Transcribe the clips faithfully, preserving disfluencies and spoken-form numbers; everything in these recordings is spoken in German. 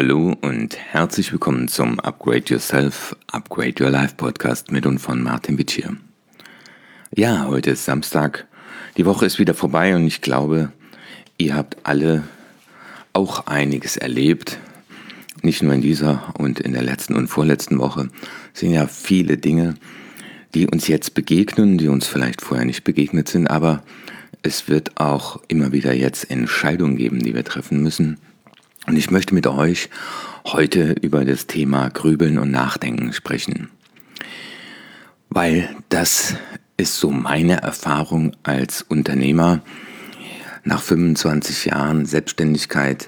Hallo und herzlich willkommen zum Upgrade Yourself, Upgrade Your Life Podcast mit und von Martin Wittschier. Ja, heute ist Samstag, die Woche ist wieder vorbei und ich glaube, ihr habt alle auch einiges erlebt. Nicht nur in dieser und in der letzten und vorletzten Woche. Es sind ja viele Dinge, die uns jetzt begegnen, die uns vielleicht vorher nicht begegnet sind, aber es wird auch immer wieder jetzt Entscheidungen geben, die wir treffen müssen. Und ich möchte mit euch heute über das Thema Grübeln und Nachdenken sprechen, weil das ist so meine Erfahrung als Unternehmer nach fünfundzwanzig Jahren Selbstständigkeit.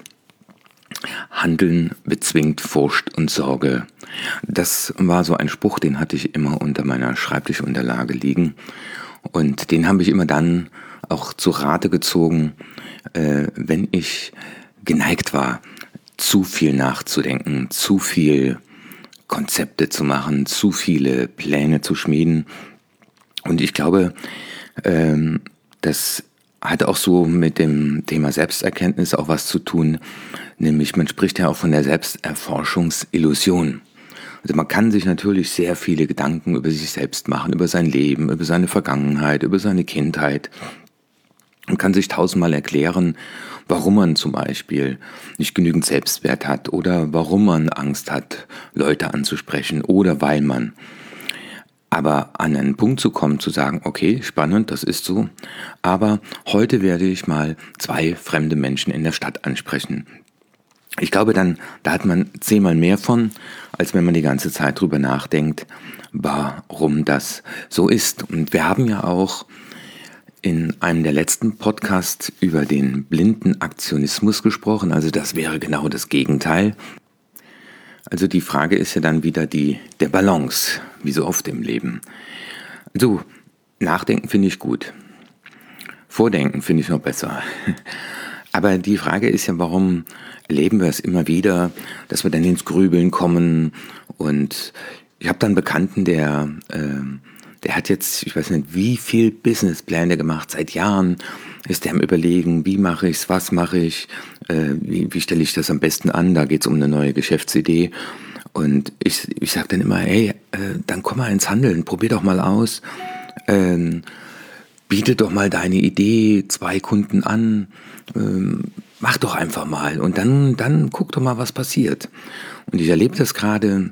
Handeln bezwingt Furcht und Sorge. Das war so ein Spruch, den hatte ich immer unter meiner Schreibtischunterlage liegen und den habe ich immer dann auch zu Rate gezogen, äh, wenn ich geneigt war, zu viel nachzudenken, zu viel Konzepte zu machen, zu viele Pläne zu schmieden. Und ich glaube, ähm, das hat auch so mit dem Thema Selbsterkenntnis auch was zu tun, nämlich man spricht ja auch von der Selbsterforschungsillusion. Also man kann sich natürlich sehr viele Gedanken über sich selbst machen, über sein Leben, über seine Vergangenheit, über seine Kindheit. Man kann sich tausendmal erklären, warum man zum Beispiel nicht genügend Selbstwert hat oder warum man Angst hat, Leute anzusprechen oder weil man. Aber an einen Punkt zu kommen, zu sagen, okay, spannend, das ist so, aber heute werde ich mal zwei fremde Menschen in der Stadt ansprechen. Ich glaube dann, da hat man zehnmal mehr von, als wenn man die ganze Zeit drüber nachdenkt, warum das so ist. Und wir haben ja auch in einem der letzten Podcasts über den blinden Aktionismus gesprochen, also das wäre genau das Gegenteil. Also die Frage ist ja dann wieder die der Balance, wie so oft im Leben. Also nachdenken finde ich gut, vordenken finde ich noch besser. Aber die Frage ist ja, warum erleben wir es immer wieder, dass wir dann ins Grübeln kommen und ich habe dann einen Bekannten, der... Äh, Der hat jetzt, ich weiß nicht, wie viel Businesspläne gemacht, seit Jahren ist der am Überlegen, wie mache ich es, was mache ich, äh, wie, wie stelle ich das am besten an, da geht es um eine neue Geschäftsidee. Und ich, ich sage dann immer, hey, äh, dann komm mal ins Handeln, probier doch mal aus, ähm, biete doch mal deine Idee zwei Kunden an, ähm, mach doch einfach mal und dann, dann guck doch mal, was passiert. Und ich erlebe das gerade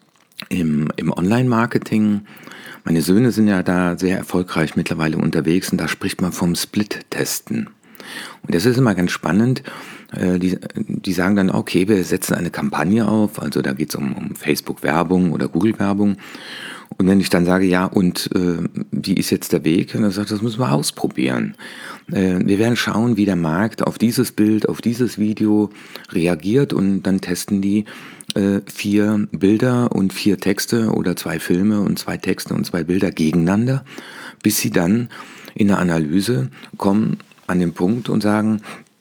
im, im Online-Marketing. Meine Söhne sind ja da sehr erfolgreich mittlerweile unterwegs und da spricht man vom Split-Testen. Und das ist immer ganz spannend. Die, die sagen dann, okay, wir setzen eine Kampagne auf, also da geht es um, um Facebook-Werbung oder Google-Werbung. Und wenn ich dann sage, ja, und äh, wie ist jetzt der Weg? Und dann sagt, das müssen wir ausprobieren. Äh, wir werden schauen, wie der Markt auf dieses Bild, auf dieses Video reagiert und dann testen die äh, vier Bilder und vier Texte oder zwei Filme und zwei Texte und zwei Bilder gegeneinander, bis sie dann in der Analyse kommen an den Punkt und sagen,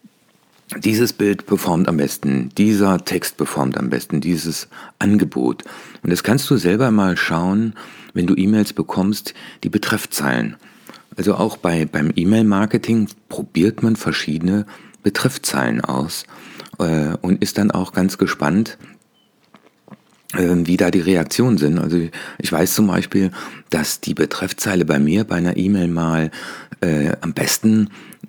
dieses Bild performt am besten, dieser Text performt am besten, dieses Angebot. Und das kannst du selber mal schauen, wenn du E-Mails bekommst, die Betreffzeilen. Also auch bei, beim E-Mail-Marketing probiert man verschiedene Betreffzeilen aus äh, und ist dann auch ganz gespannt, äh, wie da die Reaktionen sind. Also ich weiß zum Beispiel, dass die Betreffzeile bei mir bei einer E-Mail mal äh, am besten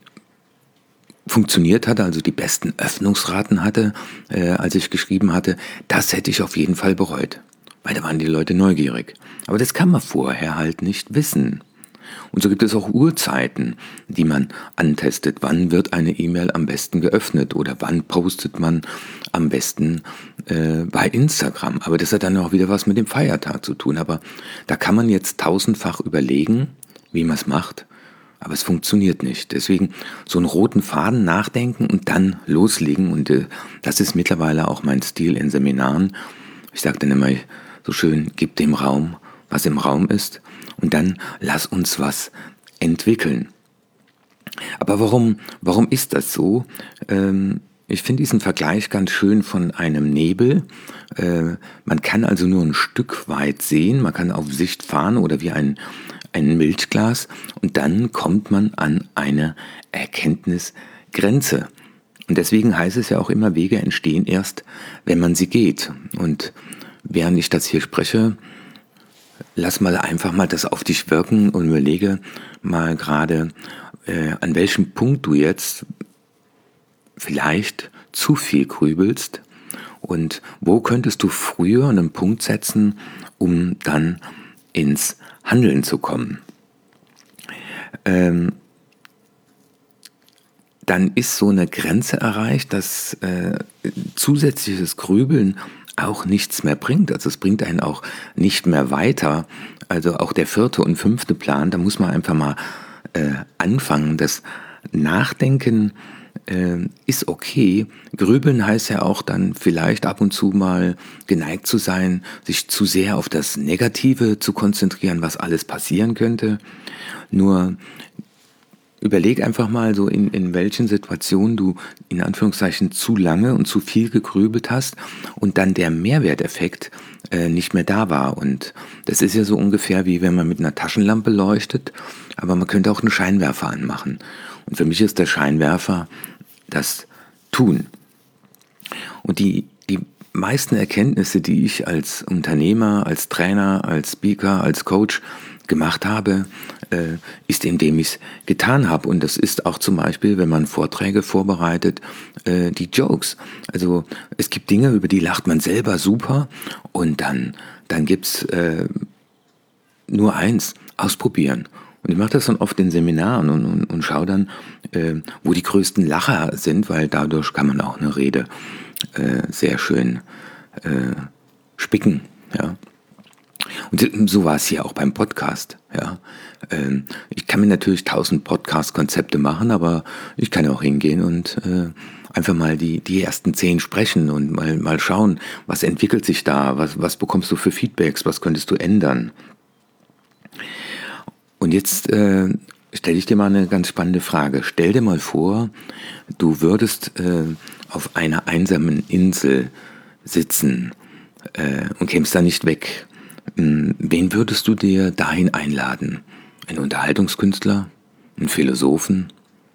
funktioniert hatte, also die besten Öffnungsraten hatte, äh, als ich geschrieben hatte, das hätte ich auf jeden Fall bereut, weil da waren die Leute neugierig. Aber das kann man vorher halt nicht wissen. Und so gibt es auch Uhrzeiten, die man antestet. Wann wird eine E-Mail am besten geöffnet oder wann postet man am besten äh, bei Instagram. Aber das hat dann auch wieder was mit dem Feiertag zu tun. Aber da kann man jetzt tausendfach überlegen, wie man es macht. Aber es funktioniert nicht. Deswegen so einen roten Faden nachdenken und dann loslegen. Und äh, das ist mittlerweile auch mein Stil in Seminaren. Ich sage dann immer so schön, gib dem Raum, was im Raum ist. Und dann lass uns was entwickeln. Aber warum, warum ist das so? Ähm, ich finde diesen Vergleich ganz schön von einem Nebel. Äh, man kann also nur ein Stück weit sehen. Man kann auf Sicht fahren oder wie ein ein Milchglas und dann kommt man an eine Erkenntnisgrenze. Und deswegen heißt es ja auch immer, Wege entstehen erst, wenn man sie geht. Und während ich das hier spreche, lass mal einfach mal das auf dich wirken und überlege mal gerade, äh, an welchem Punkt du jetzt vielleicht zu viel grübelst und wo könntest du früher einen Punkt setzen, um dann ins Handeln zu kommen. Ähm, dann ist so eine Grenze erreicht, dass äh, zusätzliches Grübeln auch nichts mehr bringt. Also es bringt einen auch nicht mehr weiter. Also auch der vierte und fünfte Plan, da muss man einfach mal äh, anfangen. Das Nachdenken äh, ist okay. Grübeln heißt ja auch dann vielleicht ab und zu mal geneigt zu sein, sich zu sehr auf das Negative zu konzentrieren, was alles passieren könnte. Nur überleg einfach mal so, in, in welchen Situationen du in Anführungszeichen zu lange und zu viel gegrübelt hast und dann der Mehrwerteffekt äh, nicht mehr da war. Und das ist ja so ungefähr wie wenn man mit einer Taschenlampe leuchtet, aber man könnte auch einen Scheinwerfer anmachen. Und für mich ist der Scheinwerfer das Tun. Und die, die meisten Erkenntnisse, die ich als Unternehmer, als Trainer, als Speaker, als Coach gemacht habe, äh, ist, indem ich es getan habe. Und das ist auch zum Beispiel, wenn man Vorträge vorbereitet, äh, die Jokes. Also es gibt Dinge, über die lacht man selber super und dann, dann gibt's äh, nur eins, ausprobieren. Und ich mache das dann oft in Seminaren und, und, und schaue dann, äh, wo die größten Lacher sind, weil dadurch kann man auch eine Rede äh, sehr schön äh, spicken, ja. Und so war es hier auch beim Podcast. Ja. Ich kann mir natürlich tausend Podcast-Konzepte machen, aber ich kann auch hingehen und äh, einfach mal die, die ersten zehn sprechen und mal, mal schauen, was entwickelt sich da, was, was bekommst du für Feedbacks, was könntest du ändern. Und jetzt äh, stelle ich dir mal eine ganz spannende Frage. Stell dir mal vor, du würdest äh, auf einer einsamen Insel sitzen äh, und kämst da nicht weg. Wen würdest du dir dahin einladen? Ein Unterhaltungskünstler? Ein Philosophen?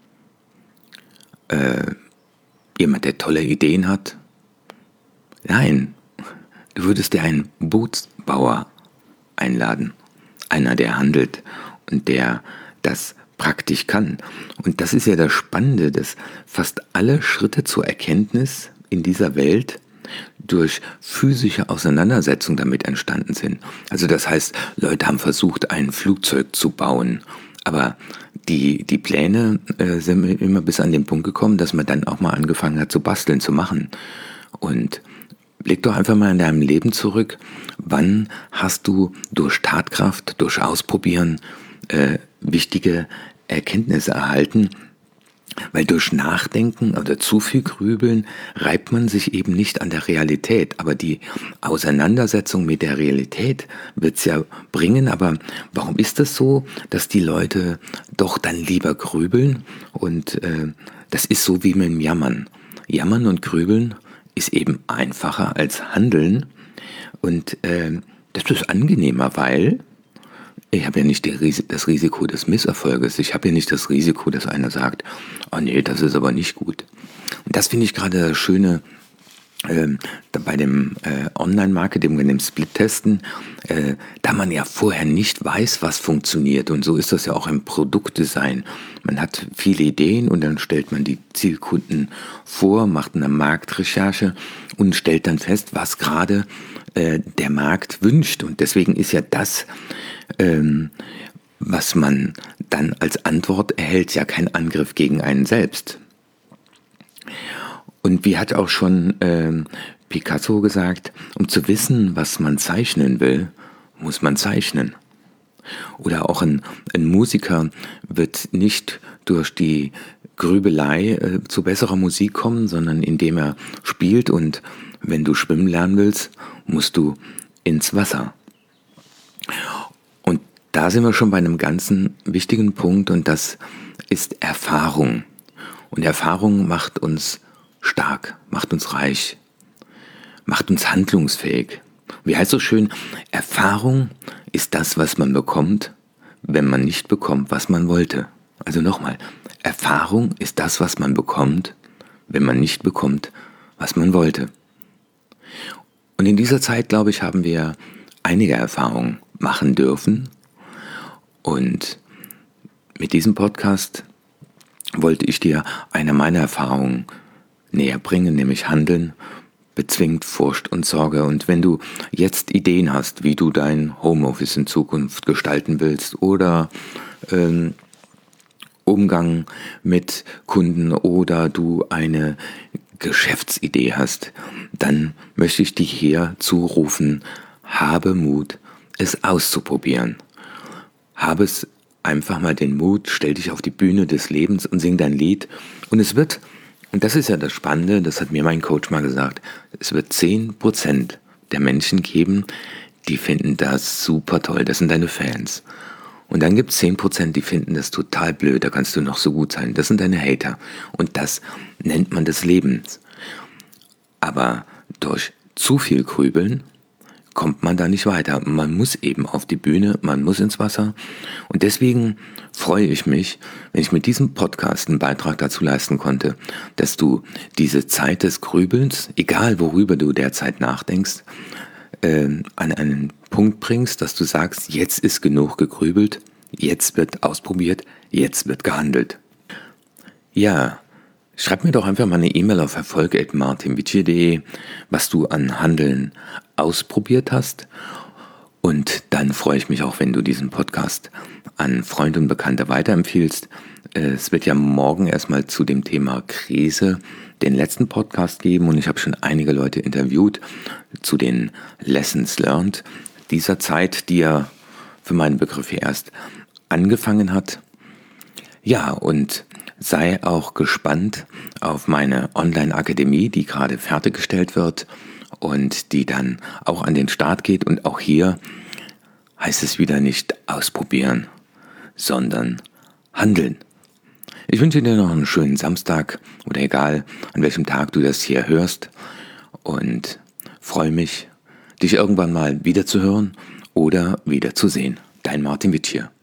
Äh, jemand, der tolle Ideen hat? Nein, du würdest dir einen Bootsbauer einladen. Einer, der handelt und der das praktisch kann. Und das ist ja das Spannende, dass fast alle Schritte zur Erkenntnis in dieser Welt durch physische Auseinandersetzung damit entstanden sind. Also das heißt, Leute haben versucht, ein Flugzeug zu bauen, aber die, die Pläne äh, sind immer bis an den Punkt gekommen, dass man dann auch mal angefangen hat zu basteln, zu machen. Und blick doch einfach mal in deinem Leben zurück, wann hast du durch Tatkraft, durch Ausprobieren äh, wichtige Erkenntnisse erhalten. Weil durch Nachdenken oder zu viel Grübeln reibt man sich eben nicht an der Realität. Aber die Auseinandersetzung mit der Realität wird's ja bringen. Aber warum ist das so, dass die Leute doch dann lieber grübeln? Und äh, das ist so wie mit dem Jammern. Jammern und Grübeln ist eben einfacher als Handeln. Und äh, das ist angenehmer, weil ich habe ja nicht die, das Risiko des Misserfolges. Ich habe ja nicht das Risiko, dass einer sagt, oh nee, das ist aber nicht gut. Und das finde ich gerade das Schöne äh, bei dem äh, Online-Marketing, bei dem Split-Testen, äh, da man ja vorher nicht weiß, was funktioniert. Und so ist das ja auch im Produktdesign. Man hat viele Ideen und dann stellt man die Zielkunden vor, macht eine Marktrecherche und stellt dann fest, was gerade äh, der Markt wünscht. Und deswegen ist ja das, ähm, was man dann als Antwort erhält, ja kein Angriff gegen einen selbst. Und wie hat auch schon ähm, Picasso gesagt, um zu wissen, was man zeichnen will, muss man zeichnen. Oder auch ein, ein Musiker wird nicht durch die Grübelei äh, zu besserer Musik kommen, sondern indem er spielt. Und wenn du schwimmen lernen willst, musst du ins Wasser. Und da sind wir schon bei einem ganzen wichtigen Punkt, und das ist Erfahrung. Und Erfahrung macht uns stark, macht uns reich, macht uns handlungsfähig. Wie heißt so schön, Erfahrung ist das, was man bekommt, wenn man nicht bekommt, was man wollte. Also nochmal, Erfahrung ist das, was man bekommt, wenn man nicht bekommt, was man wollte. Und in dieser Zeit, glaube ich, haben wir einige Erfahrungen machen dürfen. Und mit diesem Podcast wollte ich dir eine meiner Erfahrungen näher bringen, nämlich Handeln bezwingt Furcht und Sorge. Und wenn du jetzt Ideen hast, wie du dein Homeoffice in Zukunft gestalten willst oder ähm, Umgang mit Kunden oder du eine Geschäftsidee hast, dann möchte ich dich hier zurufen, habe Mut, es auszuprobieren. Habe es einfach mal den Mut, stell dich auf die Bühne des Lebens und sing dein Lied. Und es wird, und das ist ja das Spannende, das hat mir mein Coach mal gesagt, es wird zehn Prozent der Menschen geben, die finden das super toll, das sind deine Fans. Und dann gibt es zehn Prozent, die finden das total blöd, da kannst du noch so gut sein. Das sind deine Hater. Und das nennt man des Lebens. Aber durch zu viel Grübeln kommt man da nicht weiter. Man muss eben auf die Bühne, man muss ins Wasser. Und deswegen freue ich mich, wenn ich mit diesem Podcast einen Beitrag dazu leisten konnte, dass du diese Zeit des Grübelns, egal worüber du derzeit nachdenkst, äh, an einen Punkt bringst, dass du sagst, jetzt ist genug gegrübelt, jetzt wird ausprobiert, jetzt wird gehandelt. Ja, schreib mir doch einfach mal eine E-Mail auf erfolg at martinvici punkt de, was du an Handeln ausprobiert hast. Und dann freue ich mich auch, wenn du diesen Podcast an Freunde und Bekannte weiterempfiehlst. Es wird ja morgen erstmal zu dem Thema Krise den letzten Podcast geben und ich habe schon einige Leute interviewt zu den Lessons Learned dieser Zeit, die ja für meine Begriffe erst angefangen hat. Ja, und sei auch gespannt auf meine Online-Akademie, die gerade fertiggestellt wird und die dann auch an den Start geht. Und auch hier heißt es wieder nicht ausprobieren, sondern handeln. Ich wünsche dir noch einen schönen Samstag oder egal, an welchem Tag du das hier hörst und freue mich, dich irgendwann mal wiederzuhören oder wiederzusehen. Dein Martin Vici.